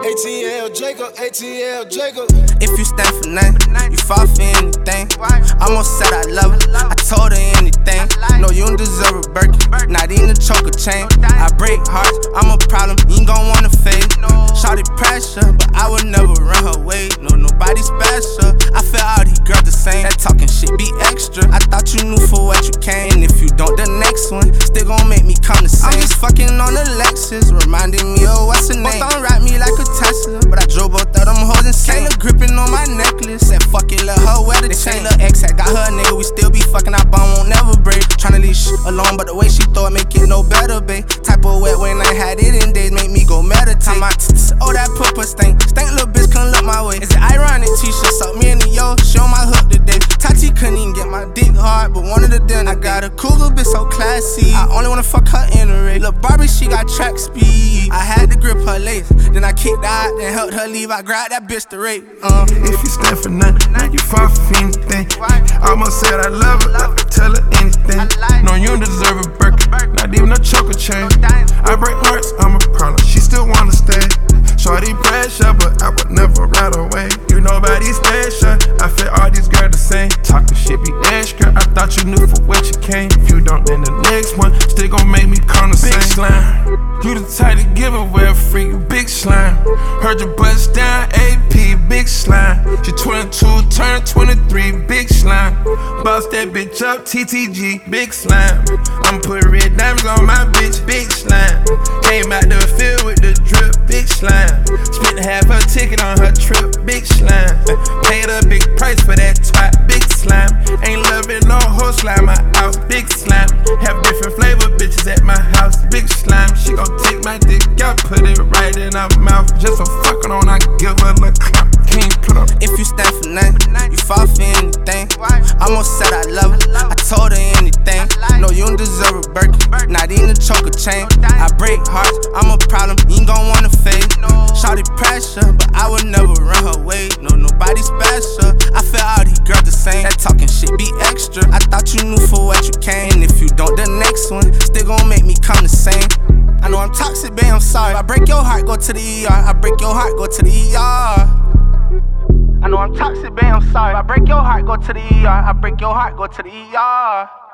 ATL Jacob, ATL Jacob. If you stand for nothing, you fall for anything. Almost said I love her, I told her anything. No, you don't deserve a Birkin, not even a choker chain. I break hearts, I'm a problem, you ain't gon' wanna fade. Shawty pressure, but I would never run her way. No, nobody special, I feel all these girls the same. That talking shit be extra, I thought you knew for what you came. And if you don't, the next one still gon' make me come the same. I'm just fucking on the Lexus, reminding me of what's her name. Both don't ride me like a Tesla, but I drove both of them hoes insane. Kayla gripping on my necklace, said fuck it, let her wear the chain. Lil' ex had got her a nigga, we still be fucking, our bond won't never break. Tryna leave shit alone, but the way she throw it make it no better, babe. Type of wet when I had it in days, make me go meditate. My oh that papa stink little bitch couldn't look my way. Is it ironic? T-shirt suck me in the yo, show my hook today. Tati couldn't even get my dick hard, but wanted a dinner. I got a cougar bitch so classy, I only wanna fuck her in a race. Lil' Barbie, she got track speed, I had to grip her lace. Then I kicked her out, then helped her leave, I grabbed that bitch to rape. If you stand for nothing, now you fall for anything. Almost said I love her, I could tell her anything. No, you don't deserve a Birkin, not even a choker chain. I break hearts, I'm a problem, she still wanna stay. Shorty pressure, but I would never ride away. You nobody special, I feel all these girls the same. Talking shit be extra, I thought you knew for what you came. If you don't, then the next one still gon' make me come the same. Big slime, you the type to give away a freak, big slime. Heard your bust down, AP, big slime. She 22, turn 23, big slime. Boss that bitch up, TTG, big slime. I'm putting red diamonds on my bitch, big slime. Came out the field with the drip, big slime. Spent half her ticket on her trip, big slime. Paid a big price for that twat, big slime. Ain't loving no whole slime, my house, big slime. Have different flavor bitches at my house, big slime. She gon' take my dick out, put it right in her mouth. Just for fucking on, I give her a clap. Can't put up. If you stand for nothing, you fall for anything. Almost said I love her, I told her anything. No, you don't deserve a Birkin, not even a choker chain. I break hearts, I'm a problem, you ain't gon' wanna fade. Shawty pressure, but I would never run her way. No, nobody special, I feel all these girls the same. That talking shit be extra, I thought you knew for what you came. And if you don't, the next one still gon' make me come the same. I know I'm toxic, babe, I'm sorry. If I break your heart, go to the ER. I break your heart, go to the ER. I know I'm toxic, babe, I'm sorry. If I break your heart, go to the ER. I break your heart, go to the ER.